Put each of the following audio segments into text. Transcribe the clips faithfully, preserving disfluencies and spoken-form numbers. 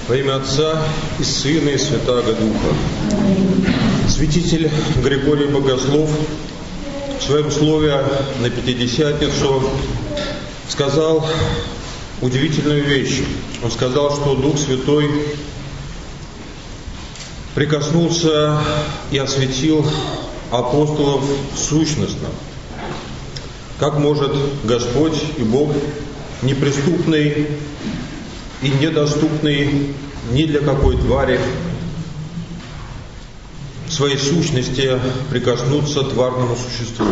Во имя Отца и Сына и Святаго Духа. Святитель Григорий Богослов в своем слове на Пятидесятницу сказал удивительную вещь. Он сказал, что Дух Святой прикоснулся и осветил апостолов сущностно. Как может Господь и Бог, неприступный и недоступный ни для какой твари, в своей сущности прикоснуться к тварному существу?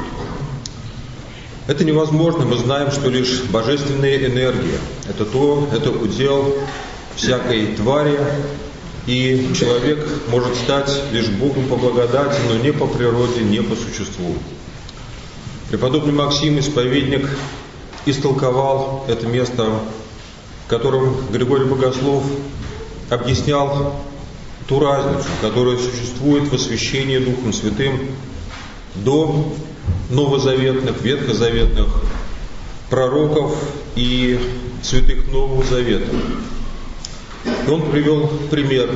Это невозможно. Мы знаем, что лишь божественная энергия – это то, это удел всякой твари, и человек может стать лишь Богом по благодати, но не по природе, не по существу. Преподобный Максим, исповедник, истолковал это место, в котором Григорий Богослов объяснял ту разницу, которая существует в освящении Духом Святым до новозаветных, ветхозаветных пророков и святых Нового Завета. И он привел пример: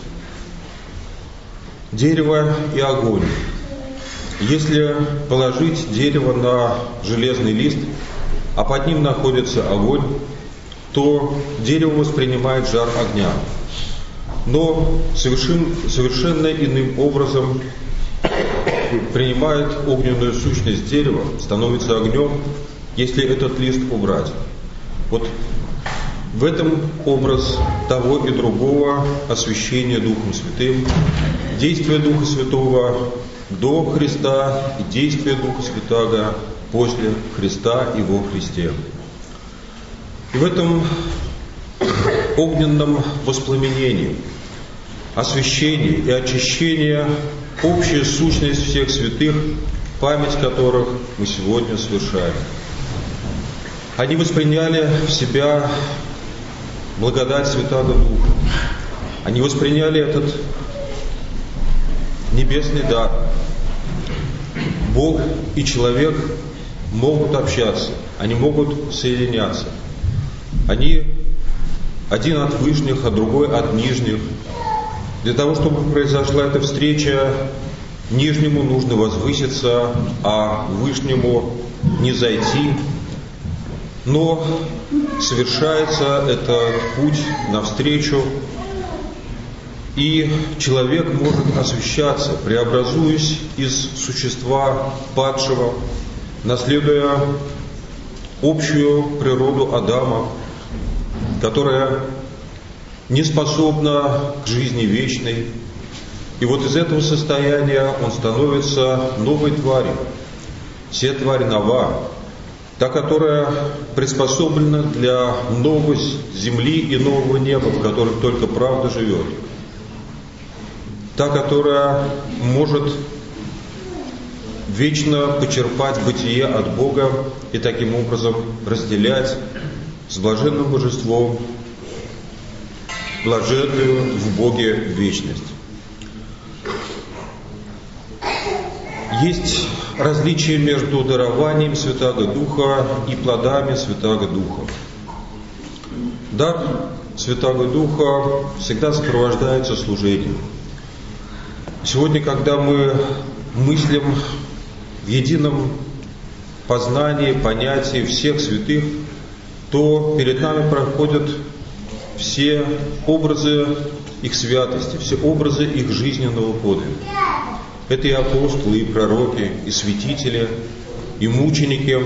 дерево и огонь. Если положить дерево на железный лист, а под ним находится огонь, то дерево воспринимает жар огня. Но совершенно, совершенно иным образом принимает огненную сущность дерева, становится огнем, если этот лист убрать. Вот в этом образ того и другого освящения Духом Святым, действие Духа Святого до Христа и действие Духа Святаго после Христа и во Христе. И в этом огненном воспламенении, освящении и очищении общая сущность всех святых, память которых мы сегодня совершаем. Они восприняли в себя благодать Святаго Духа. Они восприняли этот небесный дар. Бог и человек могут общаться, они могут соединяться. Они один от вышних, а другой от нижних. Для того, чтобы произошла эта встреча, нижнему нужно возвыситься, а вышнему не зайти. Но совершается этот путь навстречу, и человек может освящаться, преобразуясь из существа падшего, наследуя общую природу Адама, которая не способна к жизни вечной. И вот из этого состояния он становится новой тварью. Все тварь нова, та, которая приспособлена для новой земли и нового неба, в которых только правда живет. Та, которая может вечно почерпать бытие от Бога и таким образом разделять с блаженным божеством блаженную в Боге вечность. Есть различие между дарованием Святаго Духа и плодами Святаго Духа. Дар Святаго Духа всегда сопровождается служением. Сегодня, когда мы мыслим в едином познании, понятии всех святых, то перед нами проходят все образы их святости, все образы их жизненного подвига. Это и апостолы, и пророки, и святители, и мученики,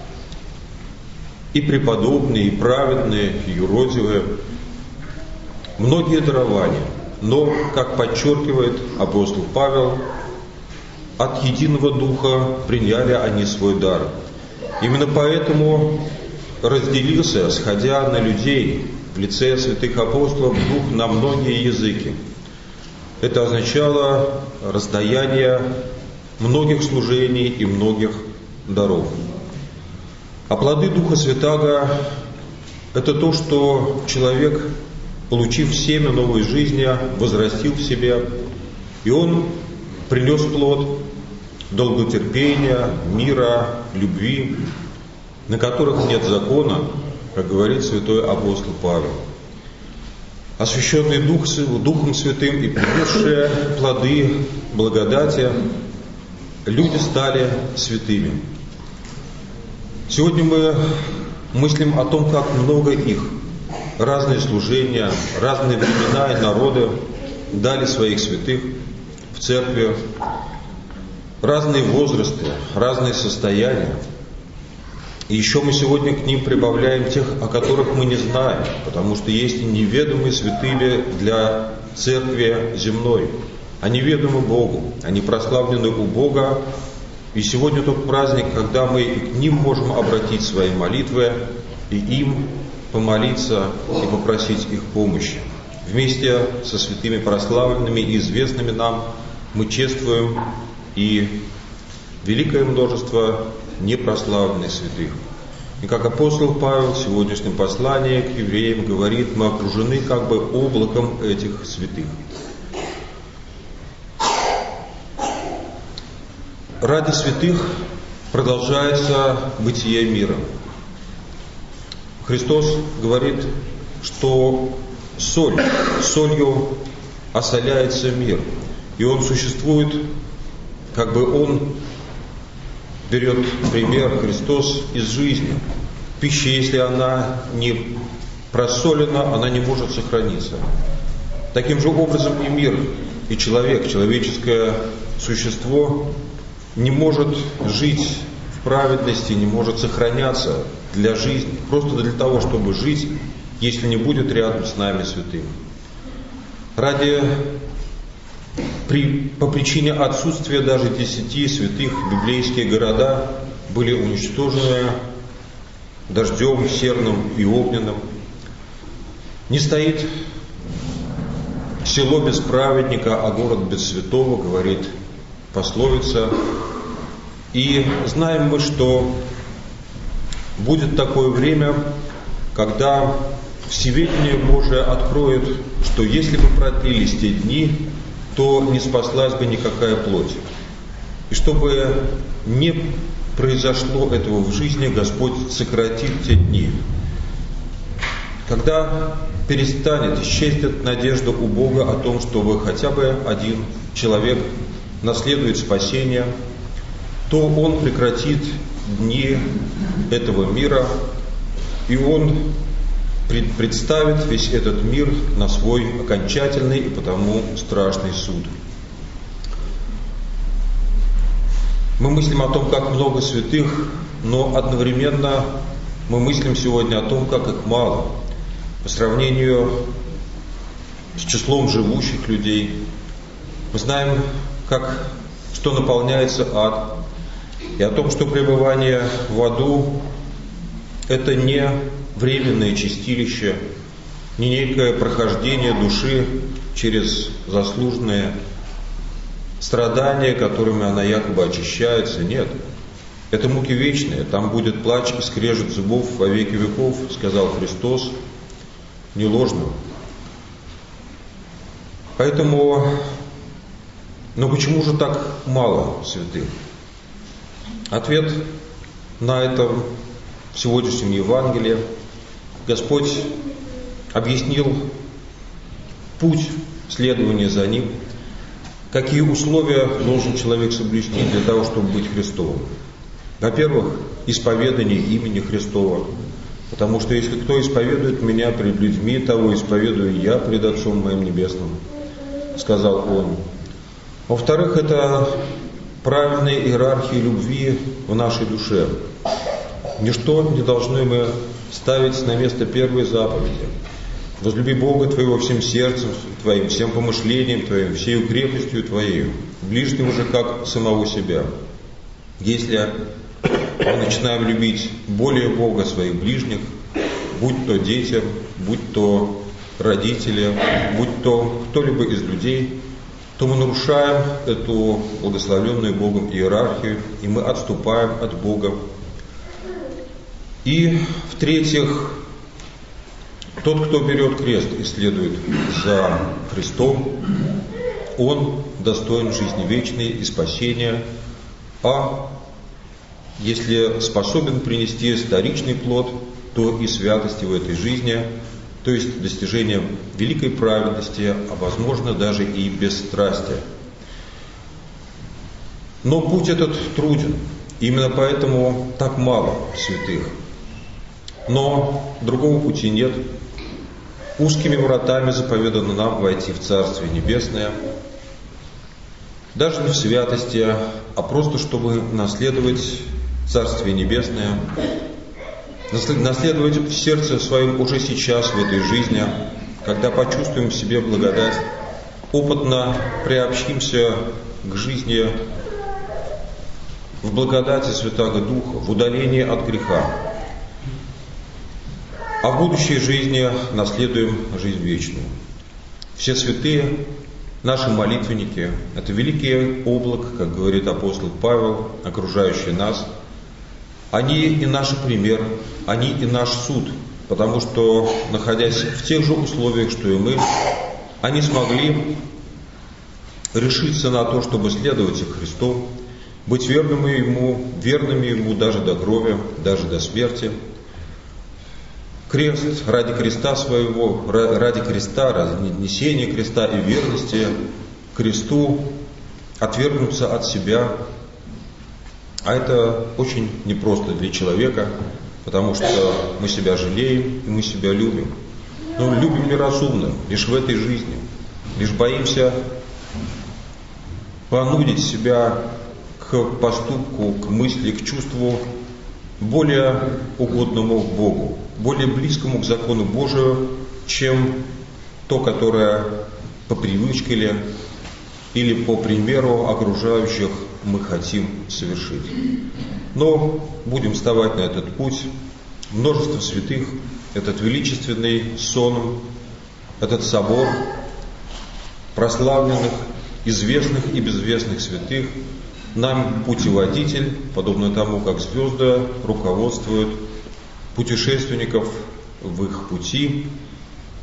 и преподобные, и праведные, и юродивые. Многие дарования, но, как подчеркивает апостол Павел, от единого Духа приняли они свой дар. Именно поэтому разделился, сходя на людей в лице святых апостолов, Дух на многие языки. Это означало раздаяние многих служений и многих даров. А плоды Духа Святаго – это то, что человек, получив семя новой жизни, возрастил в себе, и он принес плод долготерпения, мира, любви, на которых нет закона, как говорит святой апостол Павел. освященные Дух, Духом Святым и принесшие плоды благодати, люди стали святыми. Сегодня мы мыслим о том, как много их. Разные служения, разные времена и народы дали своих святых в церкви, разные возрасты, разные состояния. И еще мы сегодня к ним прибавляем тех, о которых мы не знаем, потому что есть и неведомые святые для церкви земной. Они ведомы Богу, они прославлены у Бога. И сегодня тот праздник, когда мы к ним можем обратить свои молитвы и им помолиться и попросить их помощи. Вместе со святыми прославленными и известными нам мы чествуем и великое множество непрославленных святых. И как апостол Павел в сегодняшнем послании к евреям говорит, мы окружены как бы облаком этих святых. Ради святых продолжается бытие мира. Христос говорит, что соль, солью осоляется мир. И он существует, как бы он берет пример, Христос, из жизни. Пища, если она не просолена, она не может сохраниться. Таким же образом и мир, и человек, человеческое существо не может жить в праведности, не может сохраняться для жизни, просто для того, чтобы жить, если не будет рядом с нами святым. Ради, при, по причине отсутствия даже десяти святых библейские города были уничтожены дождем серным и огненным. Не стоит село без праведника, а город без святого, говорит пословица. И знаем мы, что будет такое время, когда всеведение Божие откроет, что если бы продлились те дни, то не спаслась бы никакая плоть. И чтобы не произошло этого в жизни, Господь сократит те дни. Когда перестанет, исчезнет надежда у Бога о том, чтобы хотя бы один человек наследует спасение, то Он прекратит дни этого мира, и Он представит весь этот мир на свой окончательный и потому страшный суд. Мы мыслим о том, как много святых, но одновременно мы мыслим сегодня о том, как их мало. По сравнению с числом живущих людей, мы знаем, как, что наполняется ад, и о том, что пребывание в аду – это не временное чистилище, не некое прохождение души через заслуженные страдания, которыми она якобы очищается. Нет, это муки вечные, там будет плач и скрежет зубов во веки веков, сказал Христос, не ложно. Поэтому, но почему же так мало святых? Ответ на это в сегодняшнем Евангелии. Господь объяснил путь следования за Ним, какие условия должен человек соблюсти для того, чтобы быть Христовым. Во-первых, исповедание имени Христова, потому что если кто исповедует Меня пред людьми, того исповедую Я пред Отцом Моим Небесным, сказал Он. Во-вторых, это правильной иерархии любви в нашей душе. Ничто не должны мы ставить на место первой заповеди. Возлюби Бога твоего всем сердцем твоим, всем помышлением твоим, всею крепостью твоей, ближнего же как самого себя. Если мы начинаем любить более Бога своих ближних, будь то дети, будь то родители, будь то кто-либо из людей, то мы нарушаем эту благословленную Богом иерархию, и мы отступаем от Бога. И в-третьих, тот, кто берет крест и следует за Христом, он достоин жизни вечной и спасения, а если способен принести вторичный плод, то и святости в этой жизни, то есть достижение великой праведности, а возможно даже и бесстрастия. Но путь этот труден, именно поэтому так мало святых. Но другого пути нет. Узкими вратами заповедано нам войти в Царствие Небесное, даже не в святости, а просто чтобы наследовать Царствие Небесное, наследовать в сердце своем уже сейчас, в этой жизни, когда почувствуем в себе благодать, опытно приобщимся к жизни в благодати Святаго Духа, в удалении от греха. А в будущей жизни наследуем жизнь вечную. Все святые, наши молитвенники, это великий облак, как говорит апостол Павел, окружающий нас. Они и наш пример, они и наш суд, потому что, находясь в тех же условиях, что и мы, они смогли решиться на то, чтобы следовать Христу, быть верными Ему, верными Ему даже до крови, даже до смерти. Крест ради креста своего, ради креста, ради несения креста и верности кресту, отвергнуться от себя. А это очень непросто для человека, потому что мы себя жалеем и мы себя любим. Но любим неразумно, лишь в этой жизни, лишь боимся понудить себя к поступку, к мысли, к чувству более угодному Богу, более близкому к закону Божию, чем то, которое по привычке ли, или по примеру окружающих мы хотим совершить. Но будем вставать на этот путь. Множество святых, этот величественный сон, этот собор прославленных, известных и безвестных святых, нам путеводитель, подобно тому, как звезды руководствуют путешественников в их пути.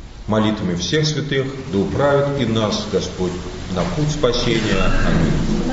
Молитвами всех святых да управит и нас Господь на путь спасения. Аминь.